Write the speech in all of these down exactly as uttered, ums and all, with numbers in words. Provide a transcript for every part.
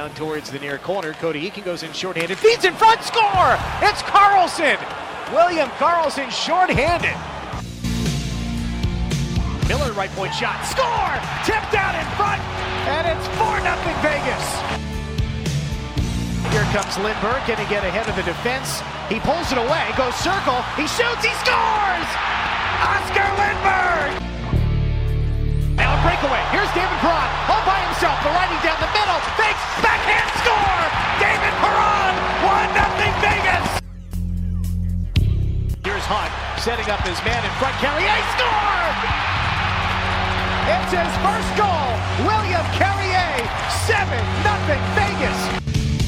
down towards the near corner. Cody Eakin goes in shorthanded, feeds in front, score! It's Carlson! William Carlson shorthanded. Miller right point shot, score! Tipped out in front, and it's four nothing Vegas. Here comes Lindbergh, going to get ahead of the defense. He pulls it away, goes circle, he shoots, he scores! Oscar Lindbergh! Now a breakaway, here's David Perron, all by himself, the righty down the middle, fakes, backhand score! David Perron, one nothing Vegas! Here's Hunt, setting up his man in front, Carrier, score! It's his first goal, William Carrier, seven nothing Vegas!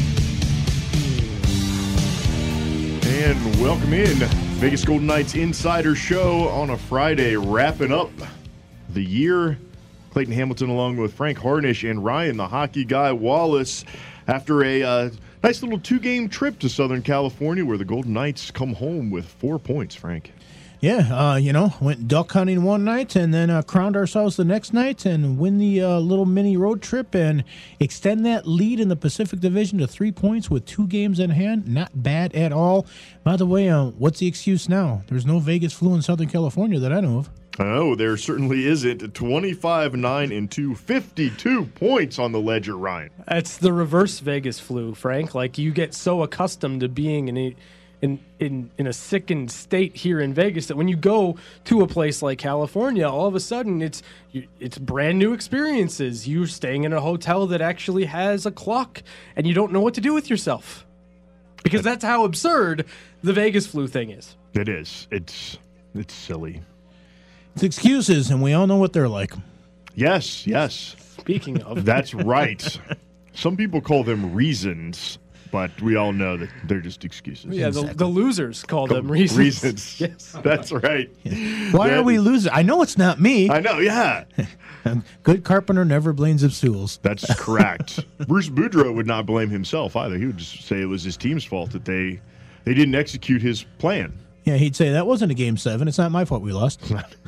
And welcome in, Vegas Golden Knights Insider Show on a Friday, wrapping up the year. Clayton Hamilton along with Frank Harnish and Ryan, the hockey guy, Wallace, after a uh, nice little two-game trip to Southern California where the Golden Knights come home with four points, Frank. Yeah, uh, you know, went duck hunting one night and then uh, crowned ourselves the next night and win the uh, little mini road trip and extend that lead in the Pacific Division to three points with two games in hand. Not bad at all. By the way, uh, what's the excuse now? There's no Vegas flu in Southern California that I know of. Oh, there certainly isn't. twenty-five, nine, and two, fifty-two points on the ledger, Ryan. It's the reverse Vegas flu, Frank. Like, you get so accustomed to being in a In, in in a sickened state here in Vegas that when you go to a place like California, all of a sudden it's it's brand new experiences. You're staying in a hotel that actually has a clock, and you don't know what to do with yourself because that's how absurd the Vegas flu thing is. It is. It's it's silly. It's excuses, and we all know what they're like. Yes, yes. Speaking of, that's right. Some people call them reasons. But we all know that they're just excuses. Yeah, the, the losers call them reasons. Reasons. Yes. That's right. Why that, are we losers? I know it's not me. I know, yeah. Good carpenter never blames his stools. That's correct. Bruce Boudreau would not blame himself either. He would just say it was his team's fault that they they didn't execute his plan. Yeah, he'd say, that wasn't a game seven. It's not my fault we lost.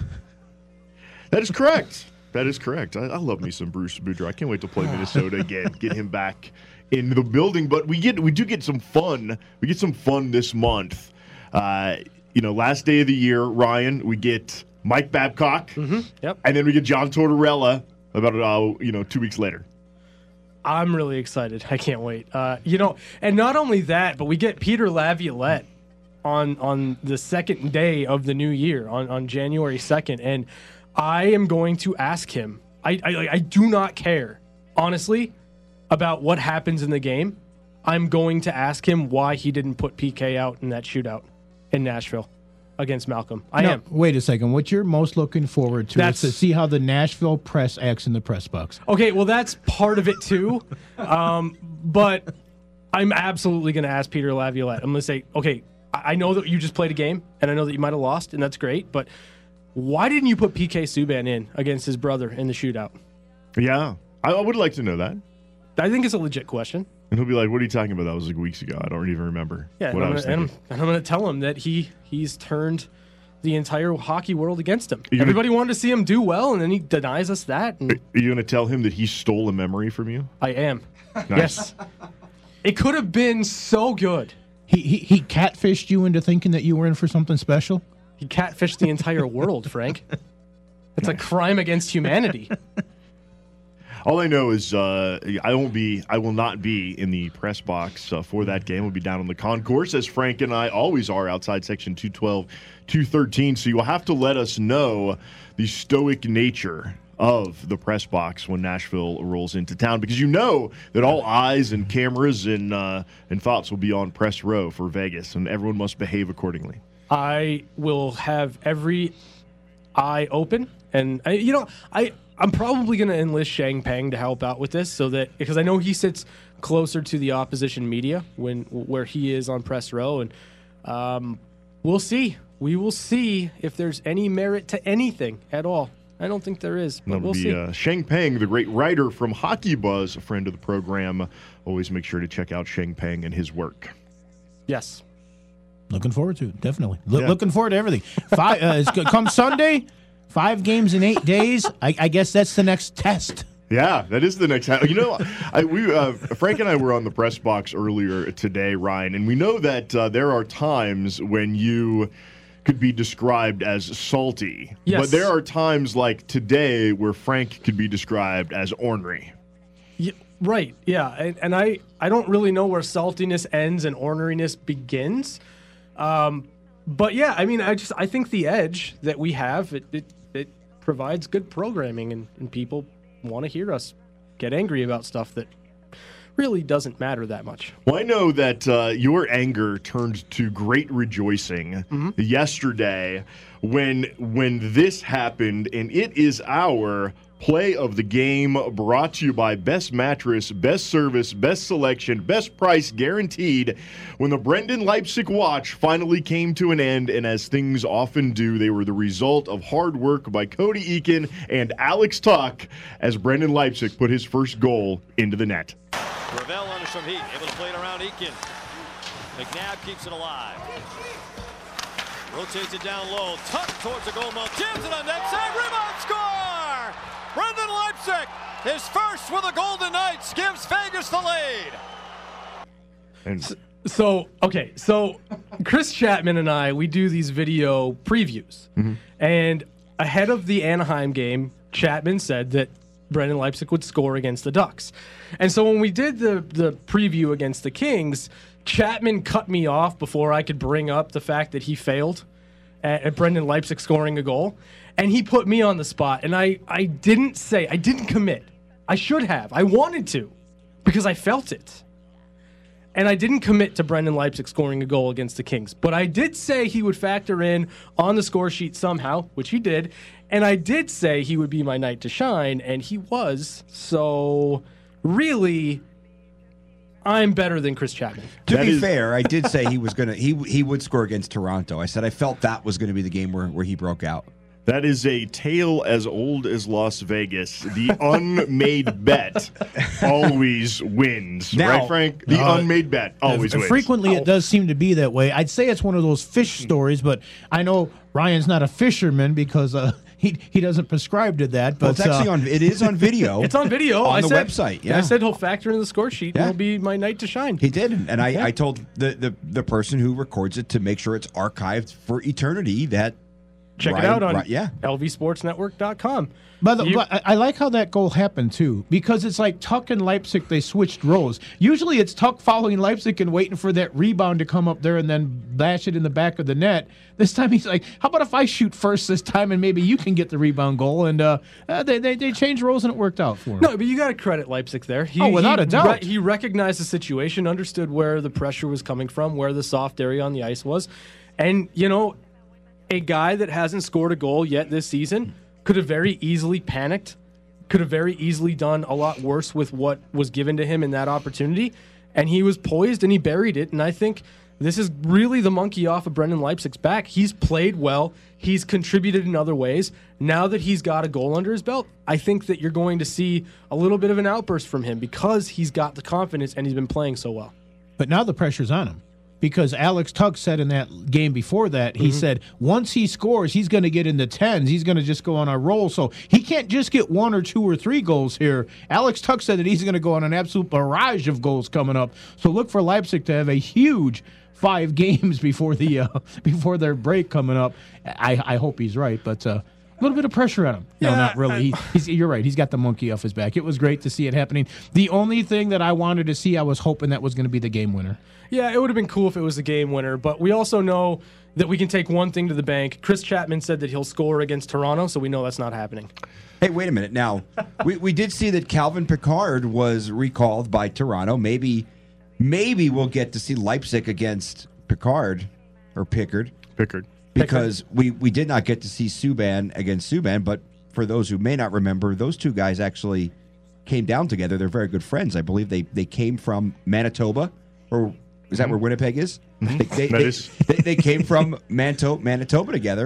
That is correct. That is correct. I, I love me some Bruce Boudreau. I can't wait to play Minnesota again, get him back in the building. But we get we do get some fun. We get some fun this month. Uh, you know, last day of the year, Ryan, we get Mike Babcock. Mm-hmm. Yep. And then we get John Tortorella about uh, you know two weeks later. I'm really excited. I can't wait. Uh, you know, and not only that, but we get Peter Laviolette on on the second day of the new year, on, on January second, and I am going to ask him. I, I I do not care, honestly, about what happens in the game. I'm going to ask him why he didn't put P K out in that shootout in Nashville against Malcolm. I no, am. Wait a second. What you're most looking forward to That's, is to see how the Nashville press acts in the press box. Okay, well, that's part of it too. um, but I'm absolutely going to ask Peter Laviolette. I'm going to say, okay, I know that you just played a game, and I know that you might have lost, and that's great, but why didn't you put P K Subban in against his brother in the shootout? Yeah, I, I would like to know that. I think it's a legit question. And he'll be like, what are you talking about? That was like weeks ago. I don't even remember Yeah, what and I I'm, was gonna, and, thinking. I'm, and I'm going to tell him that he he's turned the entire hockey world against him. You're Everybody gonna, wanted to see him do well, and then he denies us that. And are you going to tell him that he stole a memory from you? I am. Nice. Yes. It could have been so good. He, he he catfished you into thinking that you were in for something special? He catfished the entire world, Frank. It's a crime against humanity. All I know is uh, I won't be, I will not be in the press box uh, for that game. We'll be down on the concourse, as Frank and I always are, outside section two twelve, two thirteen. So you will have to let us know the stoic nature of the press box when Nashville rolls into town, because you know that all eyes and cameras and uh, and thoughts will be on press row for Vegas, and everyone must behave accordingly. I will have every eye open, and I, you know, I. I'm probably going to enlist Shang Peng to help out with this, so that because I know he sits closer to the opposition media when where he is on press row, and um, we'll see. We will see if there's any merit to anything at all. I don't think there is, but That'll we'll be, see. Uh, Shang Peng, the great writer from Hockey Buzz, a friend of the program. Always make sure to check out Shang Peng and his work. Yes. Looking forward to it, definitely. Lo- Yeah. Looking forward to everything. Five, uh, it's go- come Sunday, five games in eight days. I, I guess that's the next test. Yeah, that is the next. You know, I, we uh, Frank and I were on the press box earlier today, Ryan, and we know that uh, there are times when you could be described as salty. Yes. But there are times like today where Frank could be described as ornery. Yeah, right. Yeah. And, and I, I don't really know where saltiness ends and orneriness begins. Um, but yeah, I mean, I just I think the edge that we have it it, it provides good programming, and, and people want to hear us get angry about stuff that really doesn't matter that much. Well, I know that uh, your anger turned to great rejoicing mm-hmm. yesterday when when this happened, and it is our play of the game, brought to you by Best Mattress, Best Service, Best Selection, Best Price Guaranteed. When the Brendan Leipsic watch finally came to an end, and as things often do, they were the result of hard work by Cody Eakin and Alex Tuck as Brendan Leipsic put his first goal into the net. Gravel under some heat, able to play it around Eakin. McNabb keeps it alive. Rotates it down low, Tuck towards the goal mouth, jams it on net side, rebound, score! Brendan Leipsic, his first with the Golden Knights, gives Vegas the lead. And So, okay, so Chris Chapman and I, we do these video previews. Mm-hmm. And ahead of the Anaheim game, Chapman said that Brendan Leipsic would score against the Ducks. And so when we did the, the preview against the Kings, Chapman cut me off before I could bring up the fact that he failed at, at Brendan Leipsic scoring a goal. And he put me on the spot. And I, I didn't say, I didn't commit. I should have. I wanted to because I felt it. And I didn't commit to Brendan Leipsic scoring a goal against the Kings. But I did say he would factor in on the score sheet somehow, which he did. And I did say he would be my night to shine, and he was. So, really, I'm better than Chris Chapman. To That be is- fair, I did say he was gonna he he would score against Toronto. I said I felt that was going to be the game where, where he broke out. that is a tale as old as Las Vegas. The unmade bet always wins. Now- right, Frank? The Uh, unmade bet always And wins. frequently, it does seem to be that way. I'd say it's one of those fish stories, but I know Ryan's not a fisherman because uh, he he doesn't prescribe to that. But Well, it's actually uh, on. It is on video. It's on video. on I the said, website. I Yeah, said he'll factor in the score sheet, Yeah. and it'll be my night to shine. he did, and I, Yeah. I told the, the the person who records it to make sure it's archived for eternity. That Check Ryan- it out on Ry- yeah. L V sports network dot com. By the, You- but I I like how that goal happened too, because it's like Tuck and Leipzig, they switched roles. Usually it's Tuck following Leipzig and waiting for that rebound to come up there and then bash it in the back of the net. This time he's like, how about if I shoot first this time and maybe you can get the rebound goal? And uh, uh, they, they they changed roles and it worked out for him. No, but you got to credit Leipzig there. He, Oh, without he a doubt. he recognized the situation, understood where the pressure was coming from, where the soft area on the ice was. And, you know, a guy that hasn't scored a goal yet this season could have very easily panicked, could have very easily done a lot worse with what was given to him in that opportunity. And he was poised and he buried it. And I think this is really the monkey off of Brendan Leipzig's back. He's played well. He's contributed in other ways. Now that he's got a goal under his belt, I think that you're going to see a little bit of an outburst from him because he's got the confidence and he's been playing so well. But now the pressure's on him. Because Alex Tuck said in that game before that, he mm-hmm. said once he scores, he's going to get into tens. He's going to just go on a roll. So he can't just get one or two or three goals here. Alex Tuck said that he's going to go on an absolute barrage of goals coming up. So look for Leipzig to have a huge five games before the uh, before their break coming up. I, I hope he's right, but uh, a little bit of pressure on him. No, Yeah, not really. He, he's, you're right. He's got the monkey off his back. It was great to see it happening. The only thing that I wanted to see, I was hoping that was going to be the game winner. Yeah, it would have been cool if it was the game winner, but we also know that we can take one thing to the bank. Chris Chapman said that he'll score against Toronto, so we know that's not happening. Hey, wait a minute. Now, we, we did see that Calvin Pickard was recalled by Toronto. Maybe maybe we'll get to see Leipzig against Pickard or Pickard. Pickard. Because we, we did not get to see Subban against Subban, but for those who may not remember, those two guys actually came down together. They're very good friends. I believe they, they came from Manitoba, or is that mm-hmm. where Winnipeg is? Mm-hmm. They, they, that they, is. they, they came from Manto, Manitoba together.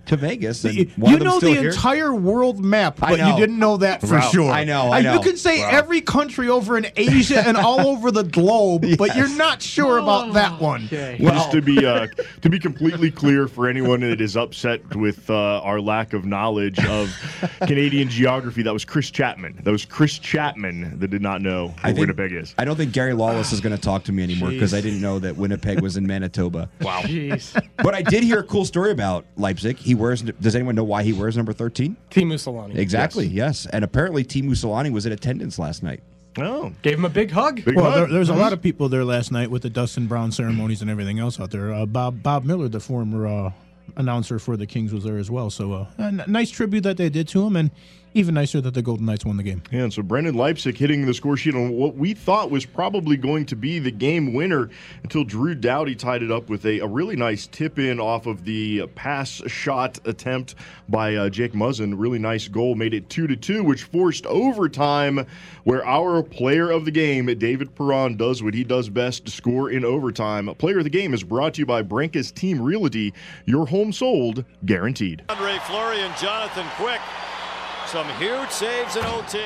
to Vegas. And You one of them know still the here. entire world map, I but know. you didn't know that for Wow. sure. I know, I Uh, know. You can say Wow. every country over in Asia and all over the globe, but you're not sure about that one. Okay. Well, just to be uh, to be completely clear for anyone that is upset with uh, our lack of knowledge of Canadian geography, that was Chris Chapman. That was Chris Chapman that did not know I where think- Winnipeg is. I don't think Gary Lawless is going to talk to me anymore because I didn't know that Winnipeg was in Manitoba. Wow. Jeez. But I did hear a cool story about Leipzig. He wears. Does anyone know why he wears number thirteen? Teemu Solani. Exactly. Yes. And apparently, Teemu Solani was in attendance last night. Oh, Gave him a big hug. big Well, hug. there, there's a lot of people there last night with the Dustin Brown ceremonies and everything else out there. Uh, Bob Bob Miller, the former uh, announcer for the Kings, was there as well. So uh, a n- nice tribute that they did to him, and even nicer that the Golden Knights won the game. Yeah, and so Brendan Leipzig hitting the score sheet on what we thought was probably going to be the game winner until Drew Doughty tied it up with a, a really nice tip-in off of the pass shot attempt by uh, Jake Muzzin. Really nice goal, made it two to two, which forced overtime, where our player of the game, David Perron, does what he does best, to score in overtime. Player of the game is brought to you by Branca's Team Realty, your home sold, guaranteed. Andre Fleury and Jonathan Quick. Some huge saves in O T.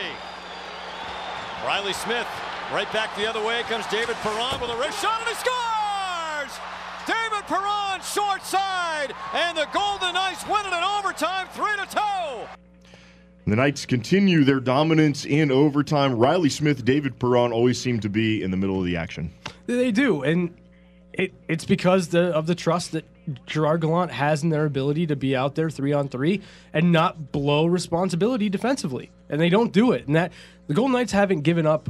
Riley Smith right back the other way comes David Perron with a wrist shot and he scores! David Perron short side and the Golden Knights win it in overtime three to two. The Knights continue their dominance in overtime. Riley Smith, David Perron always seem to be in the middle of the action. They do, and it, it's because the, of the trust that Gerard Gallant has in their ability to be out there three on three and not blow responsibility defensively, and they don't do it. And that the Golden Knights haven't given up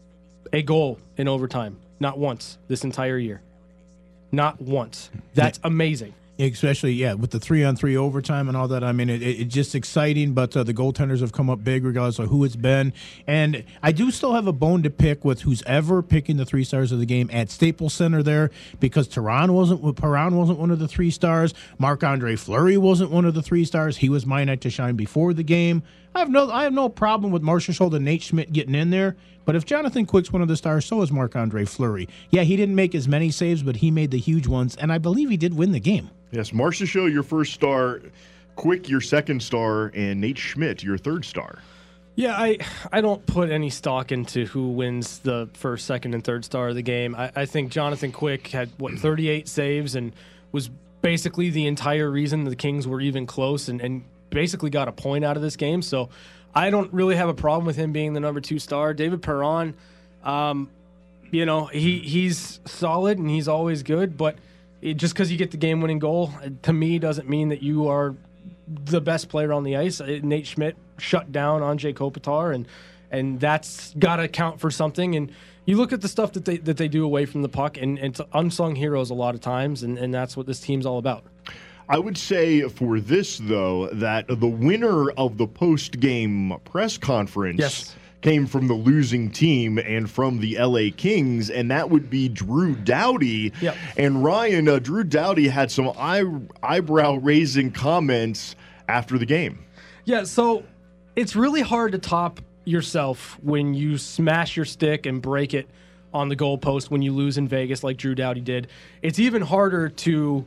a goal in overtime, not once this entire year, not once. That's amazing. Especially, yeah, with the three-on-three overtime and all that. I mean, it, it, it's just exciting, but uh, the goaltenders have come up big regardless of who it's been. And I do still have a bone to pick with who's ever picking the three stars of the game at Staples Center there, because Perron wasn't, Perron wasn't one of the three stars. Marc-Andre Fleury wasn't one of the three stars. He was my night to shine before the game. I have no I have no problem with Marchessault and Nate Schmidt getting in there, but if Jonathan Quick's one of the stars, so is Marc-Andre Fleury. Yeah, he didn't make as many saves, but he made the huge ones, and I believe he did win the game. Yes, Marchessault, your first star, Quick, your second star, and Nate Schmidt, your third star. Yeah, I I don't put any stock into who wins the first, second, and third star of the game. I, I think Jonathan Quick had, what, thirty-eight saves and was basically the entire reason the Kings were even close and, and basically got a point out of this game. So I don't really have a problem with him being the number two star. David Perron, um, you know, he he's solid and he's always good, but it, just because you get the game-winning goal, to me, doesn't mean that you are the best player on the ice. Nate Schmidt shut down Andrzej Kopitar, and and that's got to count for something. And you look at the stuff that they that they do away from the puck, and, and it's unsung heroes a lot of times, and, and that's what this team's all about. I would say for this, though, that the winner of the post-game press conference Yes. came from the losing team and from the L A Kings, and that would be Drew Doughty. Yep. And Ryan, uh, Drew Doughty had some eye, eyebrow-raising comments after the game. Yeah, so it's really hard to top yourself when you smash your stick and break it on the goalpost when you lose in Vegas like Drew Doughty did. It's even harder to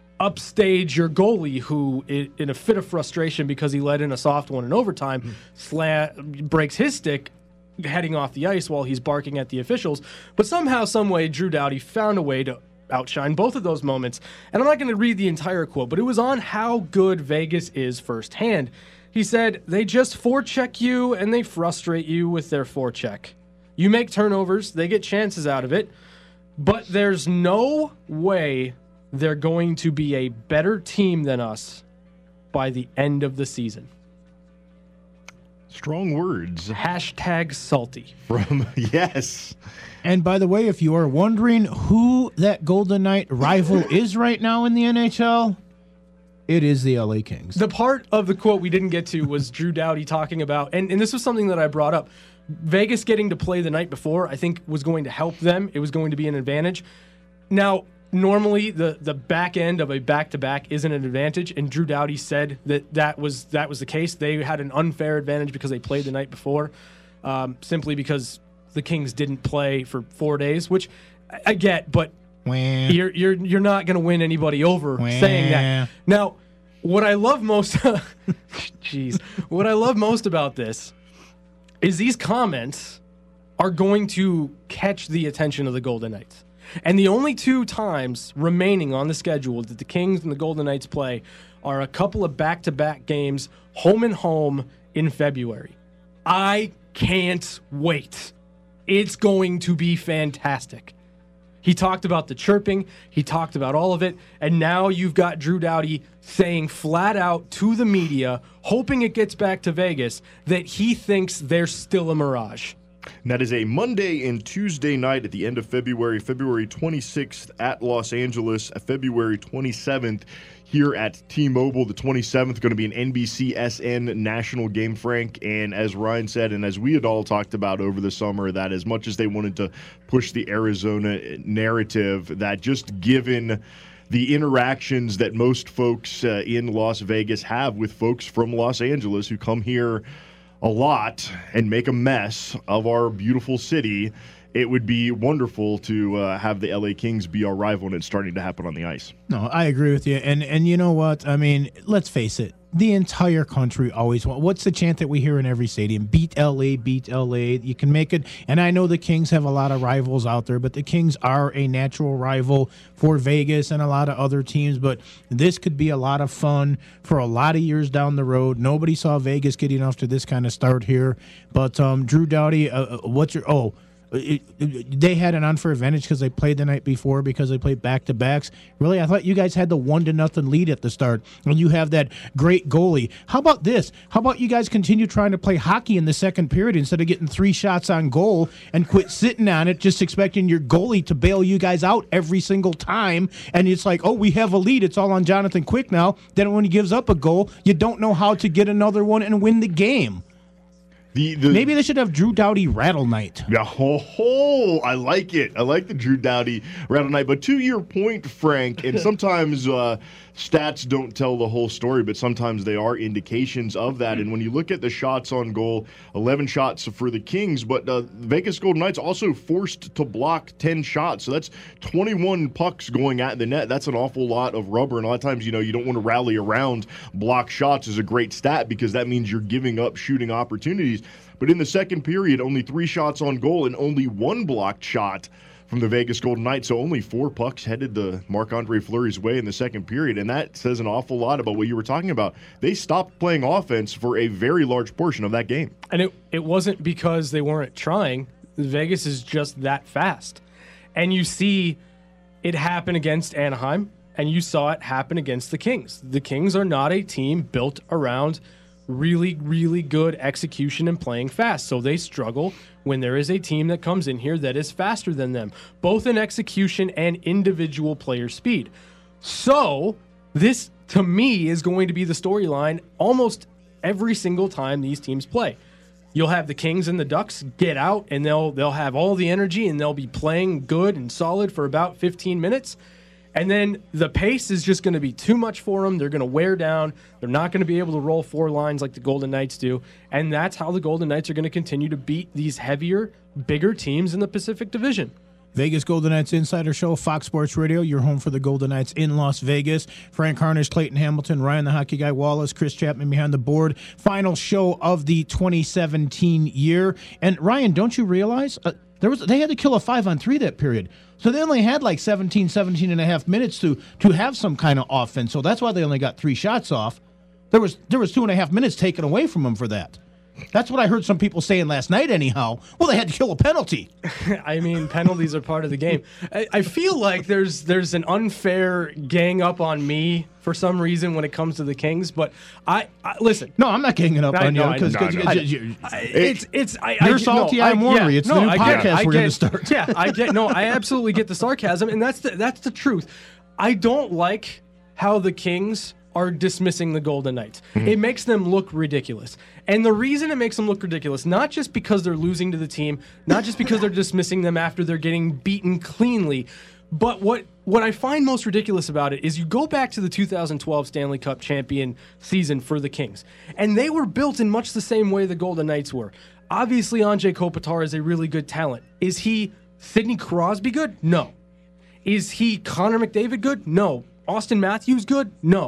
upstage your goalie who, i- in a fit of frustration because he let in a soft one in overtime, mm-hmm. sla- breaks his stick heading off the ice while he's barking at the officials. But somehow, some way, Drew Doughty found a way to outshine both of those moments. And I'm not going to read the entire quote, but it was on how good Vegas is firsthand. He said, "They just forecheck you and they frustrate you with their forecheck. You make turnovers, they get chances out of it, but there's no way they're going to be a better team than us by the end of the season." Strong words Hashtag salty. from, yes. And by the way, if you are wondering who that Golden Knight rival is right now in the N H L, it is the L A Kings. The part of the quote we didn't get to was Drew Doughty talking about, and, and this was something that I brought up, Vegas getting to play the night before, I think, was going to help them. It was going to be an advantage. Now, normally the, the back end of a back-to-back isn't an advantage, and Drew Doughty said that that was, that was the case. They had an unfair advantage because they played the night before, um, simply because the Kings didn't play for four days, which I, I get, but Wah. you're you're you're not going to win anybody over Wah. saying that. Now, what I love most, jeez, what I love most about this is these comments are going to catch the attention of the Golden Knights. And the only two times remaining on the schedule that the Kings and the Golden Knights play are a couple of back-to-back games, home and home, in February. I can't wait. It's going to be fantastic. He talked about the chirping. He talked about all of it. And now you've got Drew Doughty saying flat out to the media, hoping it gets back to Vegas, that he thinks they're still a mirage. And that is a Monday and Tuesday night at the end of February, February twenty-sixth at Los Angeles, February twenty-seventh here at T-Mobile. The twenty-seventh going to be an N B C S N national game, Frank. And as Ryan said, and as we had all talked about over the summer, that as much as they wanted to push the Arizona narrative, that just given the interactions that most folks uh, in Las Vegas have with folks from Los Angeles who come here a lot and make a mess of our beautiful city, it would be wonderful to uh, have the L A Kings be our rival, and it's starting to happen on the ice. No, I agree with you. And and you know what? I mean, let's face it. The entire country always wants. What's the chant that we hear in every stadium? Beat L A, beat L A. You can make it. And I know the Kings have a lot of rivals out there, but the Kings are a natural rival for Vegas and a lot of other teams. But this could be a lot of fun for a lot of years down the road. Nobody saw Vegas getting off to this kind of start here. But um, Drew Doughty, uh, what's your – oh, It, it, they had an unfair advantage because they played the night before, because they played back-to-backs. Really, I thought you guys had the one to nothing lead at the start, and you have that great goalie. How about this? How about you guys continue trying to play hockey in the second period instead of getting three shots on goal and quit sitting on it, just expecting your goalie to bail you guys out every single time, and it's like, oh, we have a lead. It's all on Jonathan Quick now. Then when he gives up a goal, you don't know how to get another one and win the game. The, the, Maybe they should have Drew Doughty Rattle Night. Yeah, ho, ho, I like it. I like the Drew Doughty Rattle Night. But to your point, Frank, and sometimes uh, stats don't tell the whole story, but sometimes they are indications of that. And when you look at the shots on goal, eleven shots for the Kings, but uh, Vegas Golden Knights also forced to block ten shots. So that's twenty-one pucks going at the net. That's an awful lot of rubber. And a lot of times, you know, you don't want to rally around block shots is a great stat because that means you're giving up shooting opportunities. But in the second period, only three shots on goal and only one blocked shot from the Vegas Golden Knights. So only four pucks headed the Marc-Andre Fleury's way in the second period. And that says an awful lot about what you were talking about. They stopped playing offense for a very large portion of that game. And it, it wasn't because they weren't trying. Vegas is just that fast. And you see it happen against Anaheim, and you saw it happen against the Kings. The Kings are not a team built around really, really good execution and playing fast. So they struggle when there is a team that comes in here that is faster than them, both in execution and individual player speed. So this, to me, is going to be the storyline almost every single time these teams play. You'll have the Kings and the Ducks get out, and they'll they'll have all the energy, and they'll be playing good and solid for about fifteen minutes. And then the pace is just going to be too much for them. They're going to wear down. They're not going to be able to roll four lines like the Golden Knights do. And that's how the Golden Knights are going to continue to beat these heavier, bigger teams in the Pacific Division. Vegas Golden Knights Insider Show, Fox Sports Radio, your home for the Golden Knights in Las Vegas. Frank Harnish, Clayton Hamilton, Ryan the Hockey Guy Wallace, Chris Chapman behind the board. Final show of the twenty seventeen year. And Ryan, don't you realize uh, there was they had to kill a five on three that period. So they only had like seventeen, seventeen and a half minutes to to have some kind of offense. So that's why they only got three shots off. There was there was two and a half minutes taken away from them for that. That's what I heard some people saying last night anyhow. Well, they had to kill a penalty. I mean, penalties are part of the game. I, I feel like there's there's an unfair gang up on me for some reason when it comes to the Kings, but I, I listen. No, I'm not ganging up I on know, you because no, no. it's it's I, you're I, salty. No, I'm I, worried. yeah, it's no, the new I podcast get, I we're get, going to start. Yeah, I get no. I absolutely get the sarcasm, and that's the, that's the truth. I don't like how the Kings are dismissing the Golden Knights. Mm-hmm. It makes them look ridiculous. And the reason it makes them look ridiculous, not just because they're losing to the team, not just because they're dismissing them after they're getting beaten cleanly, but what, what I find most ridiculous about it is you go back to the two thousand twelve Stanley Cup champion season for the Kings, and they were built in much the same way the Golden Knights were. Obviously, Anze Kopitar is a really good talent. Is he Sidney Crosby good? No. Is he Connor McDavid good? No. Austin Matthews good? No.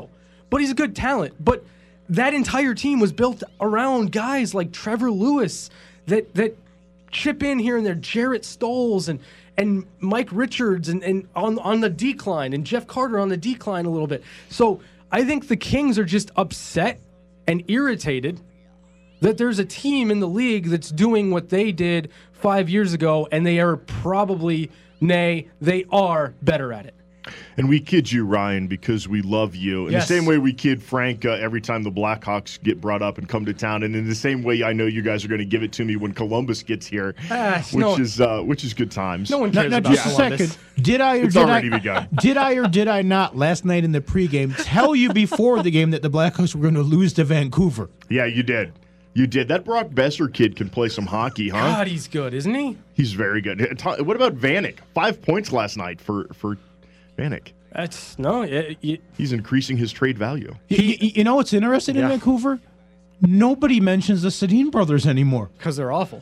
but he's a good talent. But that entire team was built around guys like Trevor Lewis that that chip in here and there, Jarrett Stoles and and Mike Richards and, and on on the decline, and Jeff Carter on the decline a little bit. So I think the Kings are just upset and irritated that there's a team in the league that's doing what they did five years ago, and they are probably, nay, they are better at it. And we kid you, Ryan, because we love you. In Yes. the same way we kid Frank uh, every time the Blackhawks get brought up and come to town, and in the same way I know you guys are going to give it to me when Columbus gets here, Ah, which no- is uh, which is good times. No one Now, cares now about just a Columbus. second. Did I or It's did already I, begun. Did I or did I not last night in the pregame tell you before the game that the Blackhawks were going to lose to Vancouver? Yeah, you did. You did. That Brock Besser kid can play some hockey, huh? God, he's good, isn't he? He's very good. What about Vanek? Five points last night for, for Vanek. That's no, it, it, He's increasing his trade value. You, you, you know what's interesting in Yeah. Vancouver? Nobody mentions the Sedin brothers anymore. because they're awful.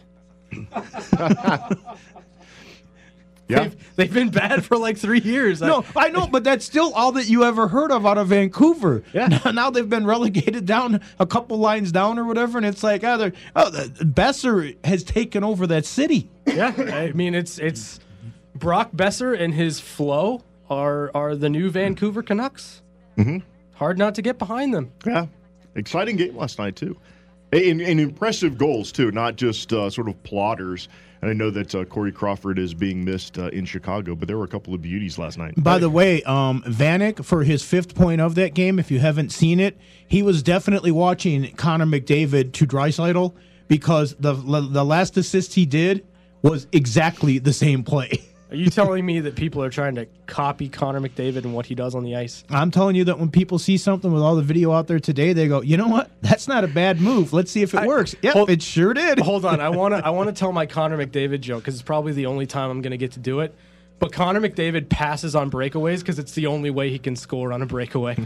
Yeah. They've, they've been bad for like three years. No, I know, but that's still all that you ever heard of out of Vancouver. Yeah. Now, now they've been relegated down a couple lines down or whatever, and it's like, oh, they're- oh the- Besser has taken over that city. Yeah, I mean it's it's Brock Besser and his flow are are the new Vancouver Canucks. Mm-hmm. Hard not to get behind them. Yeah. Exciting game last night, too. And, and impressive goals, too, not just uh, sort of plotters. And I know that uh, Corey Crawford is being missed uh, in Chicago, but there were a couple of beauties last night. By the way, um, Vanek, for his fifth point of that game, if you haven't seen it, he was definitely watching Connor McDavid to Draisaitl because the the last assist he did was exactly the same play. Are you telling me that people are trying to copy Connor McDavid and what he does on the ice? I'm telling you that when people see something with all the video out there today, they go, you know what? That's not a bad move. Let's see if it I- works. Yep, hold- it sure did. Hold on, I want to I want to tell my Connor McDavid joke because it's probably the only time I'm going to get to do it. But Connor McDavid passes on breakaways because it's the only way he can score on a breakaway.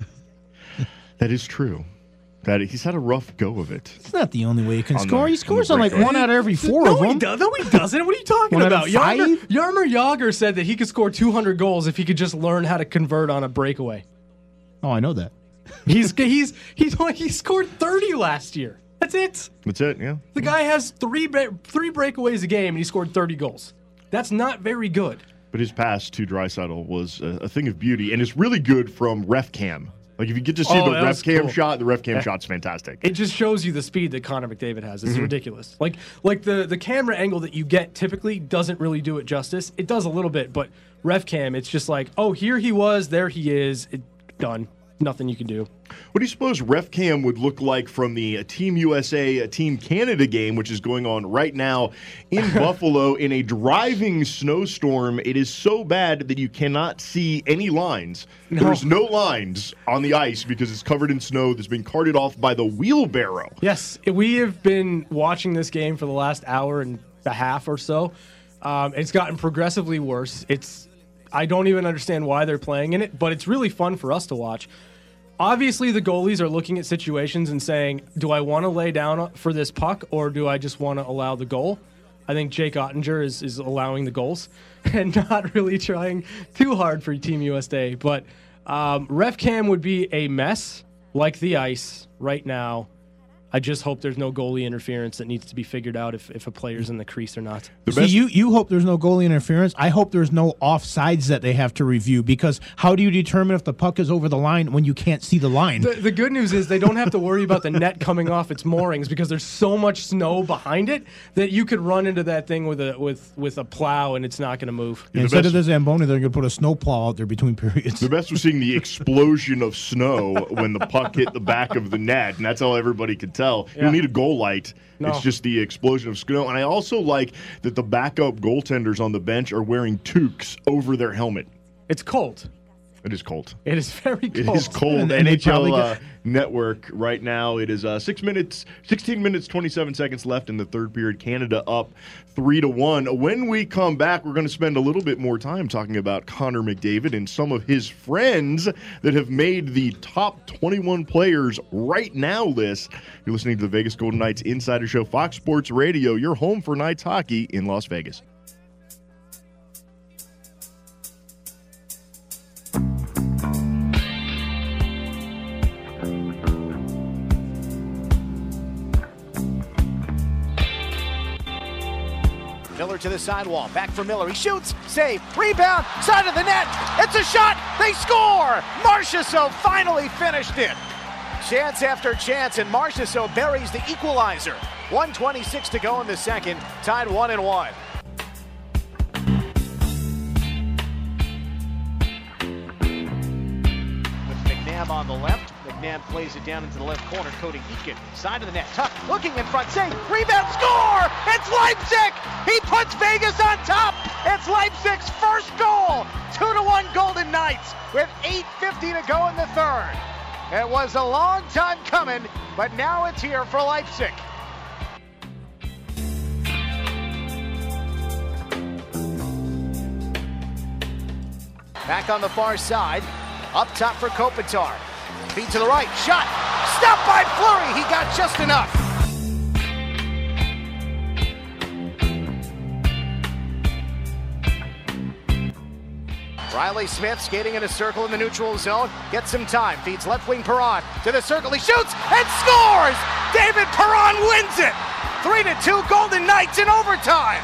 That is true. That he's had a rough go of it. It's not the only way he can On the- score. on he the scores on like breakaway. one out of every four no, of he them. does. No, he doesn't. What are you talking One out about? of Yarmer, five? Yarmer Yager said that he could score two hundred goals if he could just learn how to convert on a breakaway. Oh, I know that. He's he's he's only, he scored thirty last year. That's it. That's it, yeah. The guy has three bre- three breakaways a game and he scored thirty goals. That's not very good. But his pass to Draisaitl was a, a thing of beauty, and it's really good from ref cam. Like, if you get to see Oh, the that ref was cam cool. shot, the ref cam Yeah. shot's fantastic. It just shows you the speed that Connor McDavid has. It's ridiculous. Like like the the camera angle that you get typically doesn't really do it justice. It does a little bit, but ref cam, it's just like, oh, here he was, there he is, it, done. Nothing you can do. What do you suppose ref cam would look like from the uh, Team U S A, uh, Team Canada game, which is going on right now in Buffalo in a driving snowstorm? It is so bad that you cannot see any lines. No. There's no lines on the ice because it's covered in snow that's been carted off by the wheelbarrow. Yes, we have been watching this game for the last hour and a half or so. Um, it's gotten progressively worse. It's I don't even understand why they're playing in it, but it's really fun for us to watch. Obviously, the goalies are looking at situations and saying, do I want to lay down for this puck or do I just want to allow the goal? I think Jake Ottinger is, is allowing the goals and not really trying too hard for Team U S A. But um, ref cam would be a mess like the ice right now. I just hope there's no goalie interference that needs to be figured out if, if a player's in the crease or not. The See, best- you, you hope there's no goalie interference. I hope there's no offsides that they have to review because how do you determine if the puck is over the line when you can't see the line? The, the good news is they don't have to worry about the net coming off its moorings because there's so much snow behind it that you could run into that thing with a with with a plow and it's not going to move. the Instead best- of the Zamboni, they're going to put a snow plow out there between periods. The best was seeing the explosion of snow when the puck hit the back of the net, and that's how everybody could tell. You Yeah. don't need a goal light. No. It's just the explosion of snow. And I also like that the backup goaltenders on the bench are wearing toques over their helmet. It's cold. It is cold. It is very It cold. is cold. And- and they N H L probably uh, get- Network right now. It is uh, six minutes, sixteen minutes, twenty-seven seconds left in the third period. Canada up three to one. When we come back, we're going to spend a little bit more time talking about Connor McDavid and some of his friends that have made the top twenty-one players right now list. You're listening to the Vegas Golden Knights Insider Show, Fox Sports Radio. Your home for Knights hockey in Las Vegas. to the sidewall. Back for Miller. He shoots. Save. Rebound. Side of the net. It's a shot. They score. Marchessault finally finished it. Chance after chance, and Marchessault buries the equalizer. one twenty-six to go in the second. Tied one and one. With McNabb on the left. McNabb plays it down into the left corner. Cody Eakin, side of the net. Tuck, looking in front. Save. Rebound. Score! It's Leipzig! He puts Vegas on top. It's Leipzig's first goal. Two to one Golden Knights with eight fifty to go in the third. It was a long time coming, but now it's here for Leipzig. Back on the far side, up top for Kopitar. Feed to the right, shot, stopped by Fleury, he got just enough. Riley Smith skating in a circle in the neutral zone, gets some time, feeds left wing Perron to the circle, he shoots and scores! David Perron wins it! three to two Golden Knights in overtime!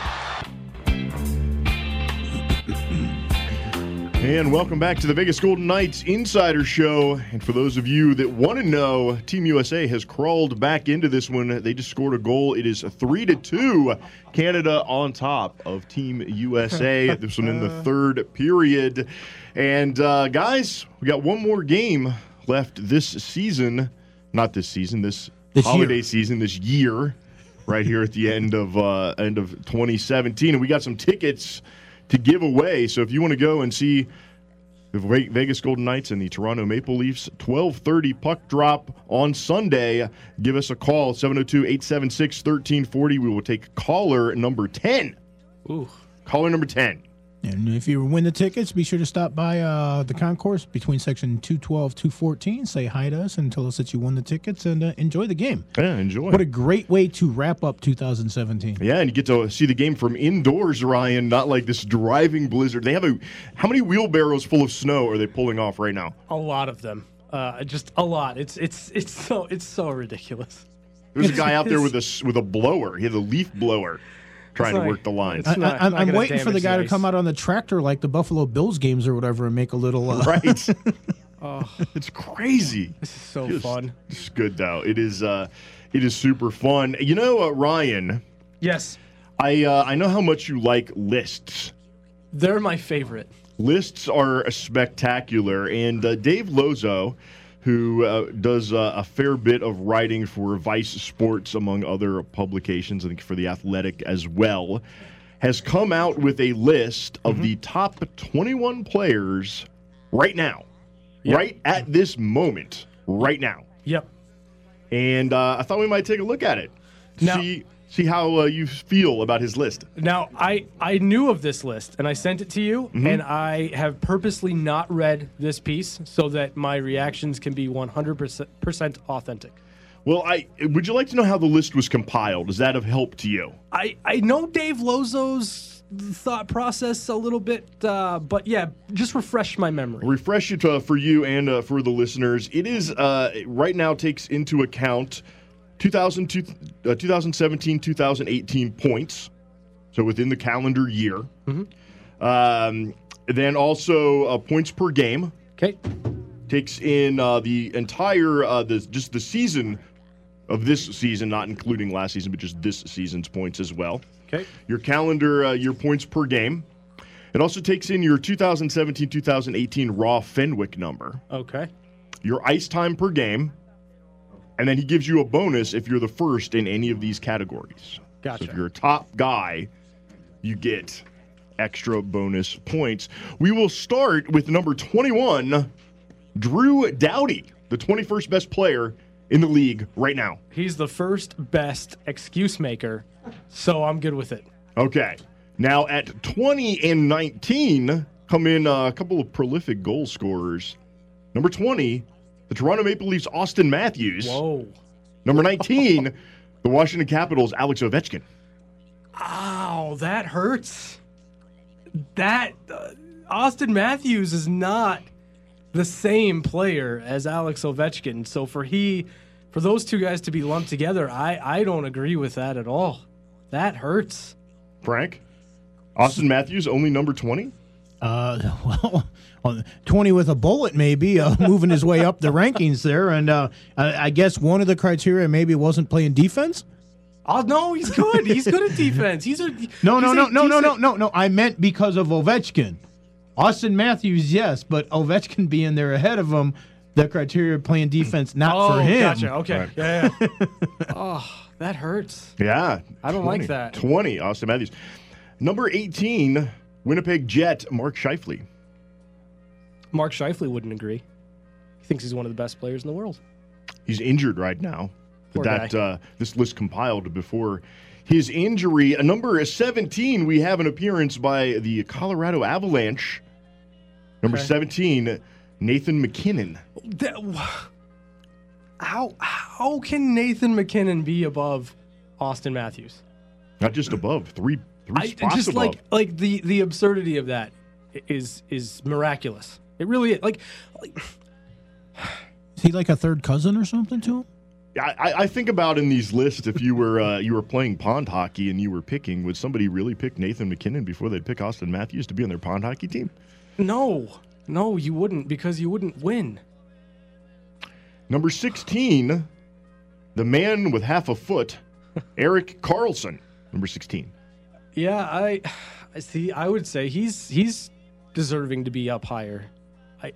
And welcome back to the Vegas Golden Knights Insider Show. And for those of you that want to know, Team U S A has crawled back into this one. They just scored a goal. It is three to two. Canada on top of Team U S A. This one in the third period. And uh, guys, we got one more game left this season. Not this season, this, This holiday year. season, this year, right here at the end of uh, end of twenty seventeen. And we got some tickets to give away. So if you want to go and see the Vegas Golden Knights and the Toronto Maple Leafs, twelve thirty puck drop on Sunday, give us a call, seven oh two, eight seven six, one three four oh. We will take caller number ten. Ooh. Caller number ten. And if you win the tickets, be sure to stop by uh, the concourse between section two twelve, two fourteen. Say hi to us and tell us that you won the tickets, and uh, enjoy the game. Yeah, enjoy. What a great way to wrap up two thousand seventeen. Yeah, and you get to see the game from indoors, Ryan, not like this driving blizzard. They have a how many wheelbarrows full of snow are they pulling off right now? A lot of them. Uh, just a lot. It's it's it's so it's so ridiculous. There's a guy out there with a with a blower. He had a leaf blower trying It's to like- work the lines. I, It's not- I, I'm, not I'm gonna waiting for the damage guy the to come ice. out on the tractor like the Buffalo Bills games or whatever and make a little. Uh, Right. Oh, It's crazy. this is so Just- fun. It's good though. It is. Uh, it is super fun. You know, uh, Ryan. Yes, I uh, I know how much you like lists. they're my favorite. Lists are spectacular, and uh, Dave Lozo, who uh, does uh, a fair bit of writing for Vice Sports, among other publications, I think for The Athletic as well, has come out with a list of the top twenty-one players right now, Yep. right at this moment, right now. Yep. And uh, I thought we might take a look at it, Now- see see how uh, you feel about his list. Now, I, I knew of this list, and I sent it to you, Mm-hmm. and I have purposely not read this piece so that my reactions can be one hundred percent authentic. Well, I would you like to know how the list was compiled? Does that have help to you? I, I know Dave Lozo's thought process a little bit, uh, but yeah, just refresh my memory. Refresh it uh, for you and uh, for the listeners. It is uh, right now takes into account two thousand, uh, twenty seventeen, twenty eighteen points, so within the calendar year. Mm-hmm. Um, then also uh, points per game. Okay. Takes in uh, the entire uh, the just the season of this season, not including last season, but just this season's points as well. Okay. Your calendar, uh, your points per game. It also takes in your twenty seventeen, twenty eighteen raw Fenwick number, Okay. your ice time per game, and then he gives you a bonus if you're the first in any of these categories. Gotcha. So if you're a top guy, you get extra bonus points. We will start with number twenty-one, Drew Doughty, the twenty-first best player in the league right now. He's the first best excuse maker, so I'm good with it. Okay. Now at twenty and nineteen come in uh, a couple of prolific goal scorers. Number twenty, the Toronto Maple Leafs' Austin Matthews. Whoa. Number nineteen, the Washington Capitals' Alex Ovechkin. Ow, that hurts. That uh, Austin Matthews is not the same player as Alex Ovechkin. So for he, for those two guys to be lumped together, I I don't agree with that at all. That hurts. Frank? Austin Matthews, only number twenty? Uh, well, well, twenty with a bullet, maybe, uh, moving his way up the rankings there. And uh, I, I guess one of the criteria maybe wasn't playing defense. Oh no, he's good. He's good at defense. He's a No, no, he's no, a no, no, no, decent- no, no. I meant because of Ovechkin. Austin Matthews, yes, but Ovechkin being there ahead of him, the criteria of playing defense, not Oh, for him. gotcha. Okay, Right. yeah, yeah. Oh, that hurts. Yeah. I don't like twenty. that. twenty, Austin Matthews. Number eighteen, Winnipeg Jet, Mark Scheifele. Mark Scheifele wouldn't agree. He thinks he's one of the best players in the world. He's injured right now. Poor that guy. uh, this list compiled before his injury. A number seventeen, we have an appearance by the Colorado Avalanche. Number Okay. seventeen, Nathan McKinnon. That- how how can Nathan McKinnon be above Austin Matthews? Not just above, three three I spots just above. like like the the absurdity of that is is miraculous. It really is. Like, like Is he like a third cousin or something to him? I, I- I think about in these lists, if you were uh, you were playing pond hockey and you were picking, would somebody really pick Nathan McKinnon before they'd pick Austin Matthews to be on their pond hockey team? no, no, you wouldn't because you wouldn't win. Number sixteen, the man with half a foot, Eric Carlson. Number sixteen. Yeah, I, I see. I would say he's he's deserving to be up higher. I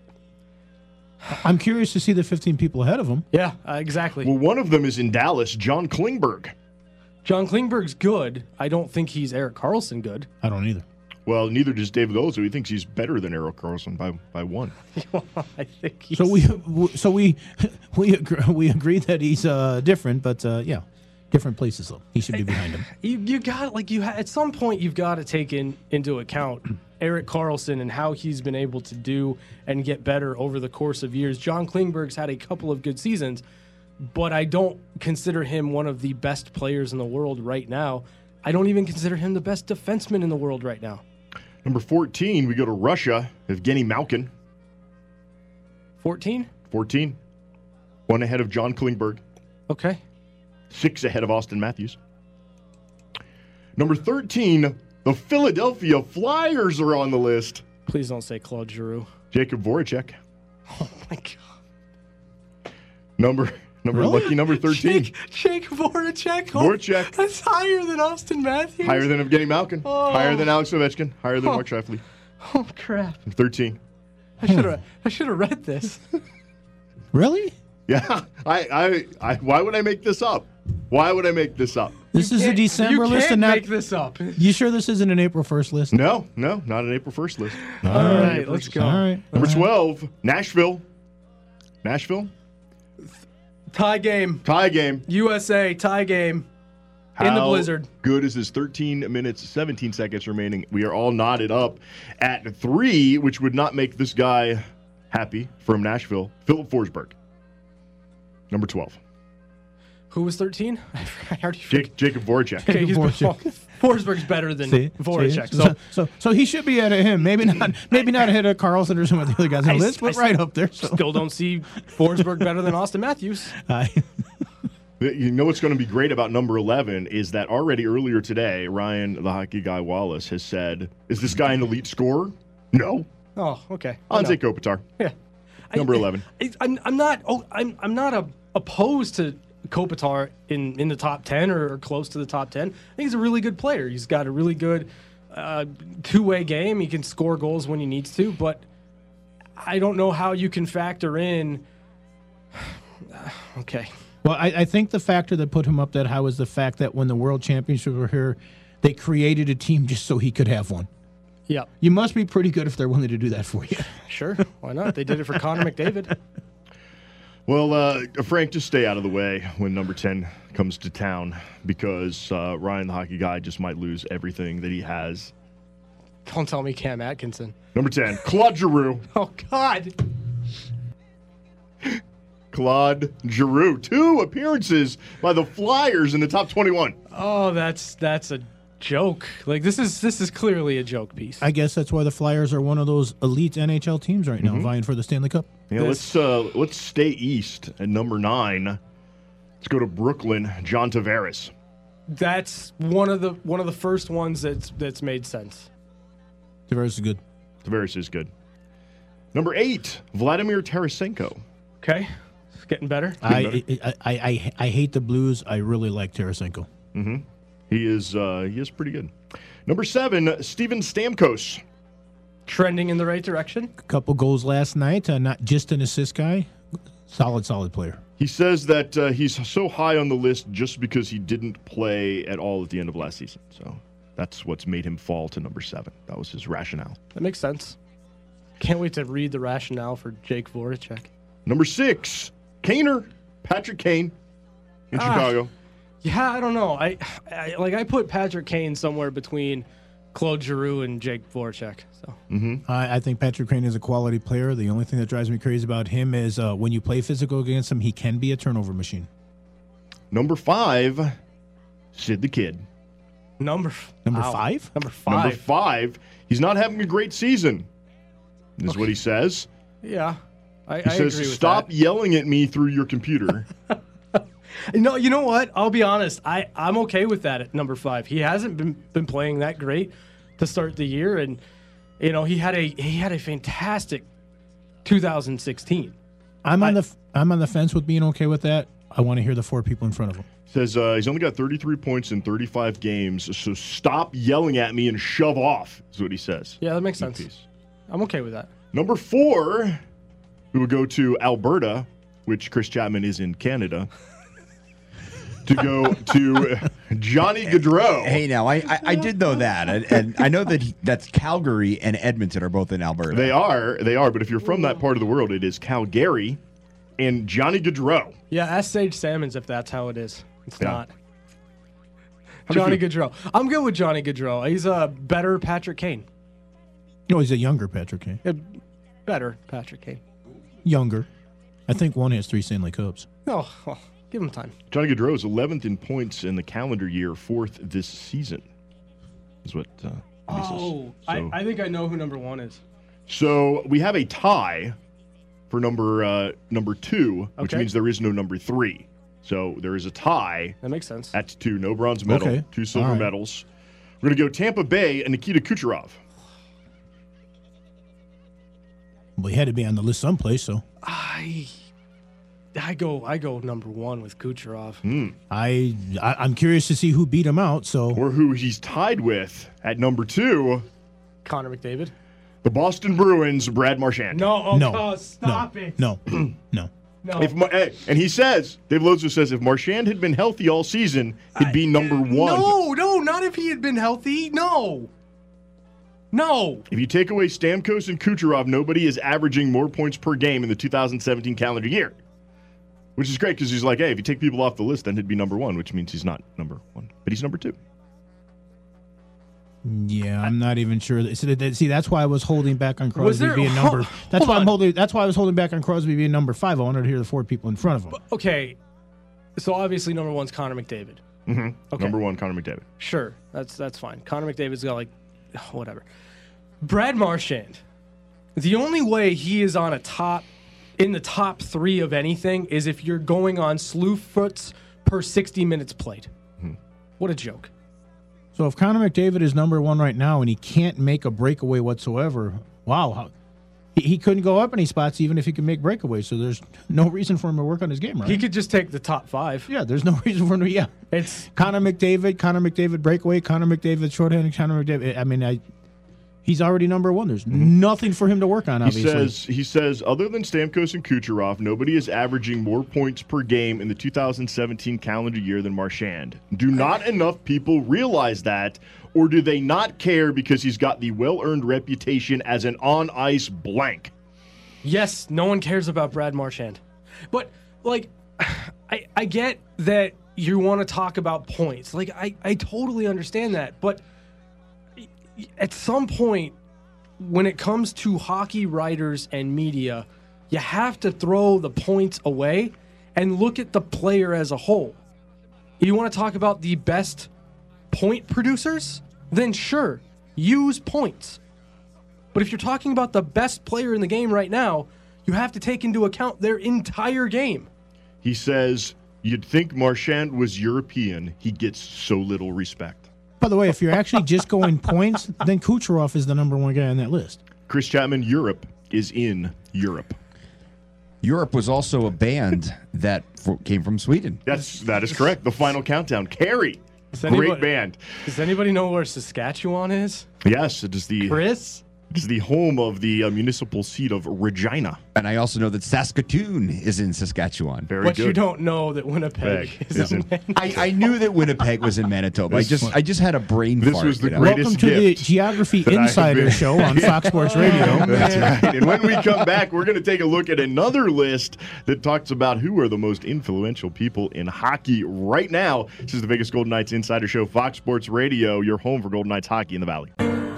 I'm curious to see the fifteen people ahead of him. yeah, uh, exactly. Well, one of them is in Dallas, John Klingberg. John Klingberg's good. I don't think he's Eric Carlson good. I don't either. Well, neither does David Gozo. He thinks he's better than Eric Carlson by by one. I think he's, So we, so we, we agree, we agree that he's uh, different, but uh, yeah, different places though. He should be behind him. you you got like you ha- at some point you've got to take in into account Eric Carlson and how he's been able to do and get better over the course of years. John Klingberg's had a couple of good seasons, but I don't consider him one of the best players in the world right now. I don't even consider him the best defenseman in the world right now. Number fourteen, we go to Russia, Evgeny Malkin. fourteen? fourteen. One ahead of John Klingberg. Okay. Six ahead of Austin Matthews. Number thirteen, the Philadelphia Flyers are on the list. Please don't say Claude Giroux. Jacob Voracek. Oh my god. Number number Really? lucky number thirteen. Jake, Jake Voracek. Oh, Voracek. That's higher than Austin Matthews. Higher than Evgeny Malkin. Oh. Higher than Alex Ovechkin. Higher than Oh. Mark Scheifele. Oh crap. thirteen. I should have I should have read this. Really? Yeah. I, I I why would I make this up? Why would I make this up? This is a December you list, can't and not. make this up. You sure this isn't an April first list? No, no, not an April first list. All All right. right, let's go. All right. Number twelve, Nashville. Nashville. Tie game. Tie game. U S A tie game. In the How blizzard. Good is this thirteen minutes, seventeen seconds remaining. We are all knotted up at three, which would not make this guy happy from Nashville. Philip Forsberg. Number twelve. Who was thirteen? I already forgot. Jake, Jacob Voracek. Okay, he's Voracek. Forsberg's better than See? Voracek. See? So So, so, so he should be ahead of him. Maybe not. Maybe not ahead of Carlson or some of the other guys on I the s- list, but I right s- up there. So. still don't see Forsberg better than Austin Matthews. I- You know what's going to be great about number eleven is that already earlier today, Ryan, the hockey guy Wallace, has said, is this guy an elite scorer? No. Oh, okay. I Anze know. Kopitar. Yeah. Number I- eleven. I, I'm, I'm not. Oh, I'm. I'm not a, opposed to Kopitar in, in the top ten or, or close to the top ten. I think he's a really good player. He's got a really good uh, two way game. He can score goals when he needs to. But I don't know how you can factor in. okay. Well, I, I think the factor that put him up that high was the fact that when the World Championships were here, they created a team just so he could have one. Yeah. You must be pretty good if they're willing to do that for you. Sure. Why not? They did it for Connor McDavid. Well, uh, Frank, just stay out of the way when number ten comes to town because uh, Ryan, the hockey guy, just might lose everything that he has. Don't tell me Cam Atkinson. Number ten, Claude Giroux. Oh God. Claude Giroux. Two appearances by the Flyers in the top twenty-one. Oh, that's that's a joke. Like this is this is clearly a joke piece. I guess that's why the Flyers are one of those elite N H L teams right now, vying for the Stanley Cup. Yeah, let's uh, let's stay east at number nine. Let's go to Brooklyn. John Tavares. That's one of the one of the first ones that's that's made sense. Tavares is good. Tavares is good. Number eight, Vladimir Tarasenko. Okay. It's getting better. I, I, I I I hate the Blues. I really like Tarasenko. Mm-hmm. He is uh, he is pretty good. Number seven, Steven Stamkos. Trending in the right direction. A couple goals last night. Uh, not just an assist guy. Solid, solid player. He says that uh, he's so high on the list just because he didn't play at all at the end of last season. So that's what's made him fall to number seven. That was his rationale. That makes sense. Can't wait to read the rationale for Jake Voracek. Number six, Kaner, Patrick Kane in Ah. Chicago. Yeah, I don't know. I, I like I put Patrick Kane somewhere between Claude Giroux and Jake Voracek. So I, I think Patrick Kane is a quality player. The only thing that drives me crazy about him is uh, when you play physical against him, he can be a turnover machine. Number five, Sid the Kid. number Number wow. five? Number five. Number five, he's not having a great season, is what he says. Yeah, I, He I says, agree with stop that. yelling at me through your computer. No, you know what? I'll be honest. I, I'm okay with that at number five. He hasn't been, been playing that great to start the year, and you know he had a he had a fantastic two thousand sixteen. I'm on I- the I'm on the fence with being okay with that. I want to hear the four people in front of him. Says uh, he's only got thirty-three points in thirty-five games, so stop yelling at me and shove off, is what he says. Yeah, that makes in the sense. piece. I'm okay with that. Number four, we would go to Alberta, which Chris Chapman is in Canada, to go to Johnny Gaudreau. Hey, now I, I, I did know that, and, and I know that he, that's Calgary and Edmonton are both in Alberta. They are, they are, but if you're from that part of the world, it is Calgary and Johnny Gaudreau. Yeah, ask Sage Salmons if that's how it is. It's Yeah. not. How do you Johnny feel? Gaudreau. I'm good with Johnny Gaudreau. He's a better Patrick Kane. No, he's a younger Patrick Kane. A better Patrick Kane. Younger. I think one has three Stanley Cups. Oh, well, give him time. Johnny Gaudreau is eleventh in points in the calendar year, fourth this season, is what uh, he says. Oh, I, So- I think I know who number one is. So we have a tie for number uh, number two, which Okay. means there is no number three. So there is a tie That makes sense. at two, no bronze medal, Okay. two silver All right. medals. We're going to go Tampa Bay and Nikita Kucherov. Well, he had to be on the list someplace, so I I go I go number one with Kucherov. I, I I'm curious to see who beat him out. So Or who he's tied with at number two, Connor McDavid. the Boston Bruins, Brad Marchand. No, oh, no, oh, stop no, it. no, no. No. If Mar- hey, and he says, Dave Lozo says, if Marchand had been healthy all season, he'd be number one. No, no, not if he had been healthy. No. No. If you take away Stamkos and Kucherov, nobody is averaging more points per game in the two thousand seventeen calendar year. Which is great because he's like, hey, if you take people off the list, then he'd be number one, which means he's not number one. But he's number two. Yeah, I'm not even sure. See, that- see, that's why I was holding back on Crosby Was there- being number. hold- That's hold why I'm on. holding. That's why I was holding back on Crosby being number five. I wanted to hear the four people in front of him. Okay. So obviously number one's Connor McDavid. Mm-hmm. Okay. Number one, Connor McDavid. Sure. That's that's fine. Connor McDavid's got like whatever. Brad Marchand. The only way he is on a top in the top three of anything is if you're going on slew foots per sixty minutes played. What a joke. So if Connor McDavid is number one right now and he can't make a breakaway whatsoever, wow, how, he, he couldn't go up any spots even if he could make breakaways. So there's no reason for him to work on his game, right? He could just take the top five. yeah, there's no reason for him to. Yeah, It's Connor McDavid, Connor McDavid breakaway, Connor McDavid shorthanded, Connor McDavid. I mean, I. He's already number one. There's nothing for him to work on. He Obviously, says, he says, other than Stamkos and Kucherov, nobody is averaging more points per game in the two thousand seventeen calendar year than Marchand. Do not enough people realize that, or do they not care because he's got the well-earned reputation as an on-ice blank? yes, no one cares about Brad Marchand. But like I I get that you want to talk about points. Like I, I totally understand that. But at some point when it comes to hockey writers and media, you have to throw the points away and look at the player as a whole. You want to talk about the best point producers? Then sure, use points. But if you're talking about the best player in the game right now, you have to take into account their entire game. He says, you'd think Marchand was European. He gets so little respect. By the way, if you're actually just going points, then Kucherov is the number one guy on that list. Chris Chapman, Europe is in Europe. Europe was also a band that f- came from Sweden. That's that is correct. The Final Countdown. Carrie. Does Great anybody- band. Does anybody know where Saskatchewan is? Yes, it is the Chris? it is the home of the uh, municipal seat of Regina. And I also know that Saskatoon is in Saskatchewan. Very But good. you don't know that Winnipeg Peg is is in in- Manitoba. I, I knew that Winnipeg was in Manitoba. I just I just had a brain This fart. was the you know? great- Welcome Greatest to the gift Geography that I have Insider been- Show on Fox Sports Radio. That's right. And when we come back, we're going to take a look at another list that talks about who are the most influential people in hockey right now. This is the Vegas Golden Knights Insider Show, Fox Sports Radio, your home for Golden Knights hockey in the Valley.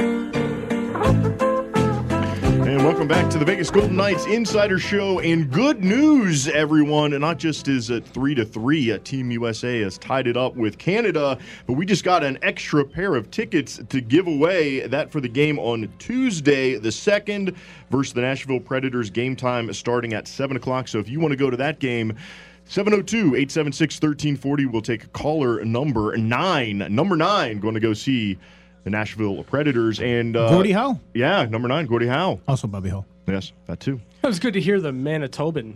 And welcome back to the Vegas Golden Knights Insider Show. And good news, everyone. And not just is it three to three, uh, Team U S A has tied it up with Canada, but we just got an extra pair of tickets to give away. That for the game on Tuesday, the second, versus the Nashville Predators. Game time starting at seven o'clock. So if you want to go to that game, seven oh two, eight seven six, one three four oh. We'll take caller number nine. Number nine going to go see the Nashville Predators. And uh, Gordie Howe. Yeah, number nine, Gordie Howe. Also Bobby Howe. Yes, that too. It was good to hear the Manitoban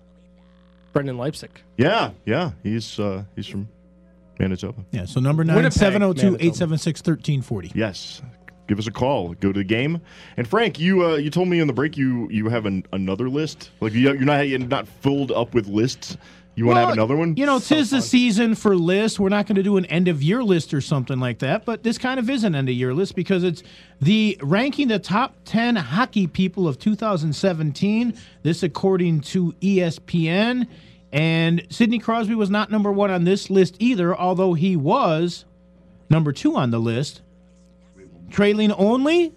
Brendan Leipzig. Yeah, yeah, he's uh, he's from Manitoba. Yeah, so number nine, Winnipeg, seven oh two, Manitoba. eight seven six, one three four oh. Yes, give us a call. Go to the game. And Frank, you uh, you told me in the break you you have an, another list. Like you, you're not you're not filled up with lists. You want to have another one? You know, So tis the fun. season for lists. We're not going to do an end of year list or something like that, but this kind of is an end of year list because it's the ranking the top ten hockey people of two thousand seventeen. This according to E S P N. And Sidney Crosby was not number one on this list either, although he was number two on the list. Trailing only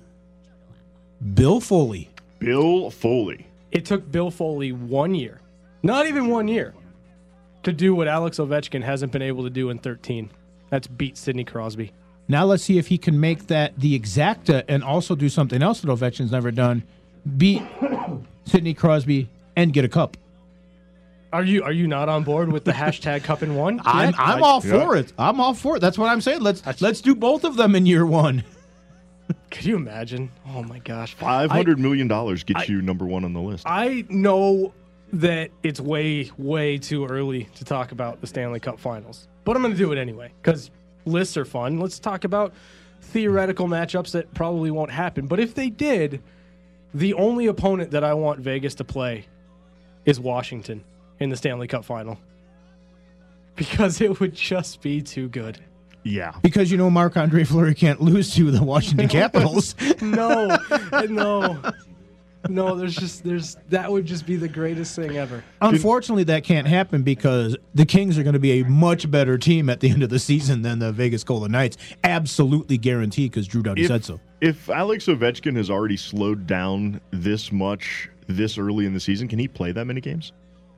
Bill Foley. Bill Foley. It took Bill Foley one year, not even one year, to do what Alex Ovechkin hasn't been able to do in thirteen. That's beat Sidney Crosby. Now let's see if he can make that the exacta and also do something else that Ovechkin's never done, beat Sidney Crosby and get a cup. Are you are you not on board with the hashtag Cup and One? I'm, yet? I'm I- all for it. I'm all for it. That's what I'm saying. Let's let's do both of them in year one. Could you imagine? Oh my gosh, Five hundred million dollars gets you number one on the list. I know that it's way, way too early to talk about the Stanley Cup Finals, but I'm going to do it anyway because lists are fun. Let's talk about theoretical matchups that probably won't happen. But if they did, the only opponent that I want Vegas to play is Washington in the Stanley Cup Final because it would just be too good. Yeah. Because you know Marc-Andre Fleury can't lose to the Washington Capitals. No, no. No, there's just there's that would just be the greatest thing ever. Unfortunately, that can't happen because the Kings are going to be a much better team at the end of the season than the Vegas Golden Knights. Absolutely guaranteed because Drew Doughty If, said so. if Alex Ovechkin has already slowed down this much this early in the season, can he play that many games?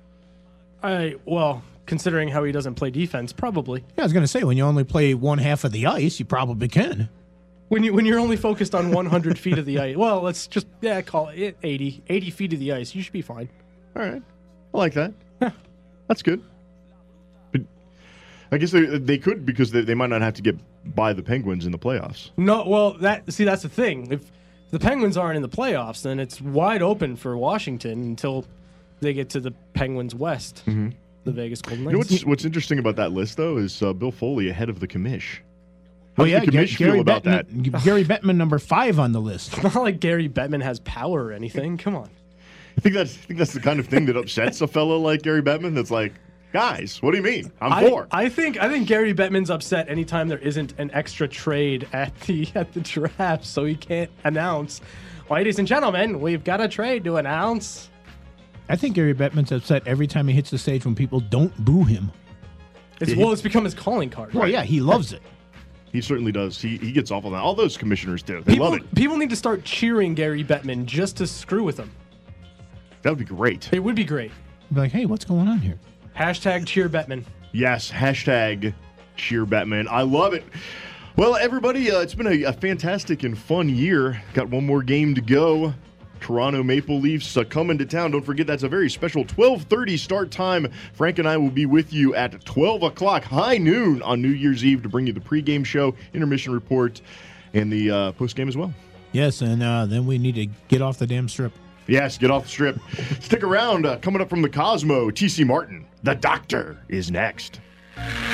I well, considering how he doesn't play defense, probably. Yeah, I was going to say, when you only play one half of the ice, you probably can. When you when you're only focused on one hundred feet of the ice, well, let's just yeah call it eighty, eighty feet of the ice. You should be fine. All right. I like that. That's good. But I guess they they could because they, they might not have to get by the Penguins in the playoffs. No, well, that see that's the thing. If the Penguins aren't in the playoffs, then it's wide open for Washington until they get to the Penguins West, Mm-hmm. the Vegas Golden You know Knights. what's what's interesting about that list though is uh, Bill Foley ahead of the commish. Oh How does yeah, the commish Gary feel about that? Bettman, Gary Bettman, number five on the list. It's not like Gary Bettman has power or anything. Come on. I think that's I think that's the kind of thing that upsets a fellow like Gary Bettman. That's like, guys, what do you mean? I'm I, for. I think I think Gary Bettman's upset anytime there isn't an extra trade at the at the draft, so he can't announce. Ladies and gentlemen, we've got a trade to announce. I think Gary Bettman's upset every time he hits the stage when people don't boo him. It's well, it's become his calling card. Well, yeah, he loves it. He certainly does. He he gets off on that. All those commissioners do. They People, love it. people need to start cheering Gary Bettman just to screw with him. That would be great. It would be great. Be like, hey, what's going on here? Hashtag cheer Bettman. Yes, hashtag cheer Batman. I love it. Well, everybody, uh, it's been a, a fantastic and fun year. Got one more game to go. Toronto Maple Leafs uh, coming to town. Don't forget, that's a very special twelve thirty start time. Frank and I will be with you at twelve o'clock, high noon on New Year's Eve to bring you the pregame show, intermission report, and the uh, postgame as well. Yes, and uh, then we need to get off the damn strip. Yes, get off the strip. Stick around. Uh, coming up from the Cosmo, T C Martin, the Doctor, is next.